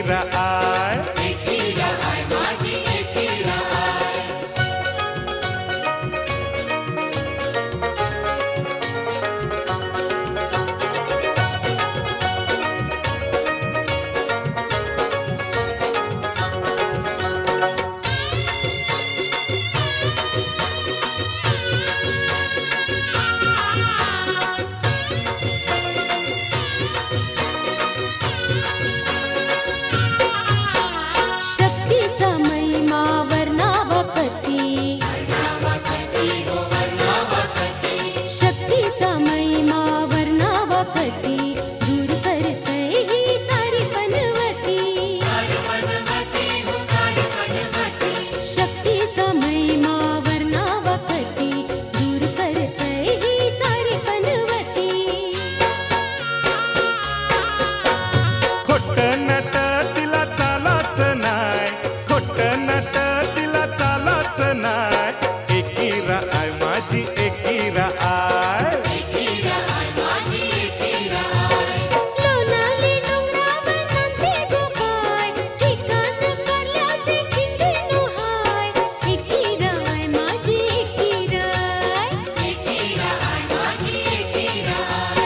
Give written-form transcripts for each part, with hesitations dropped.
एकीरा I. एकीरा I माझी एकीरा I. शक्तीचा महिमा वर्णावकती. शक्तीचा महिमा वर्णावकती. दूर करतय ही सारी पनवती. शक्तीचा महिमा वर्णावकती. दूर करतय ही सारी पनवती. खोट नट तिला चालाच नाय. खोट नट तिला चालाच नाय. एकीरा आय माझी एकीरा आय. एकीरा आय माझी एकीरा आय. लोणावले डोंगरावर नांदे गोपाय. ठिकाण कारल्याचे खिंडीनो हाय. एकीरा आय माझी एकीरा आय. एकीरा आय माझी एकीरा आय.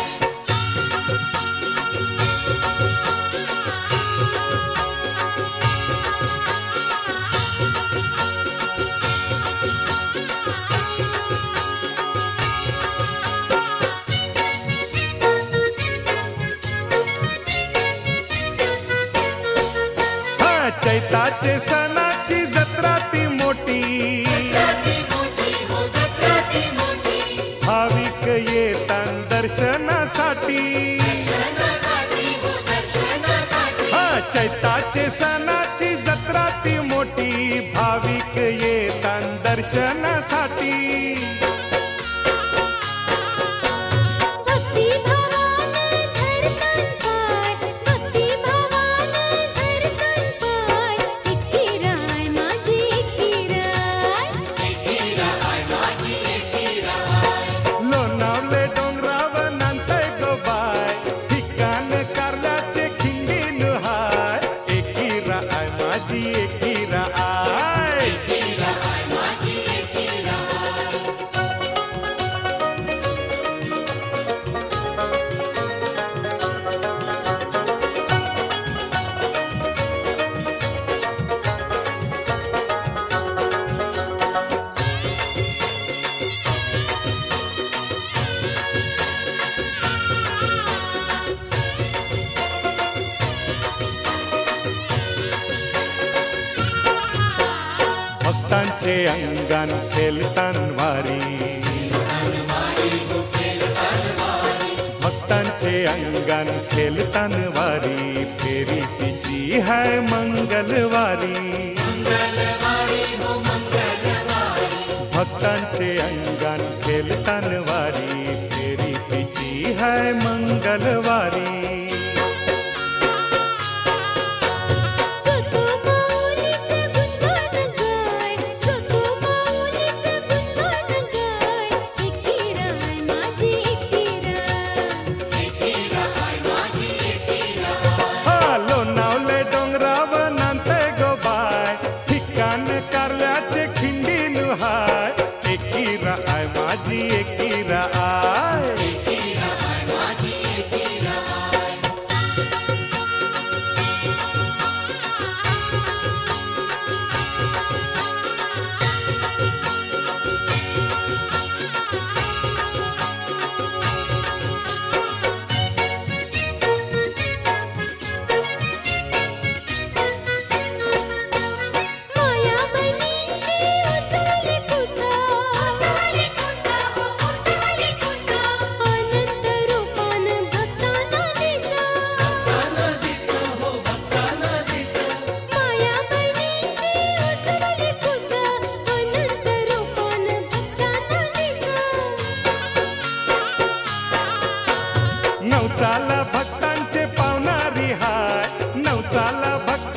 हा चैताचे सणाची जत्रा ती मोठी. ती मोठी हो जत्रा ती मोठी. भाविक येतान दर्शनासाठी. दर्शनासाठी हो दर्शनासाठी. हा चैताचे सणाची जत्रा ती मोठी. भाविक येतान दर्शनासाठी. भक्तिभावान धरतान पाय. भक्तिभावान धरतान पाय. एकीरा आय माझी एकीरा आय. एकीरा आय माझी एकीरा आय. लोणावले डोंगरावर नांदतय गोबाय. ठिकाण कारल्याचे खिंडीन हाय. एकीरा आय माझी एकीरा आय. एकीरा आय माझी एकीरा आय. भक्तांचे अंगण खेलतान वारी. भक्तांचे अंगण खेलतान वारी. फेरी तिची है मंगलवारी. भक्तांचे अंगण खेलतान वारी. फेरी तिची है मंगलवारी. जो तो माऊलीचं गुणगान गाय. जो तो माऊलीचं गुणगान गाय. एकीरा आय माझी एकीरा आय. एकीरा आय माझी एकीरा आय. हा लोणावले डोंगरावर नांदतय गोबाय. ठिकाण कारल्याचे खिंडीन हाय. एकीरा आय माझी एकीरा आय. एकीरा आय माझी एकीरा आय. मायाबनीची उतरली कुसा. अनंत रूपान भक्तांना दिसा. मायाबनीची उतरली कुसा. अनंत रूपान भक्तांना दिसा. नवसाला भक्तांचे पावणारी हाय. नवसाला भक्त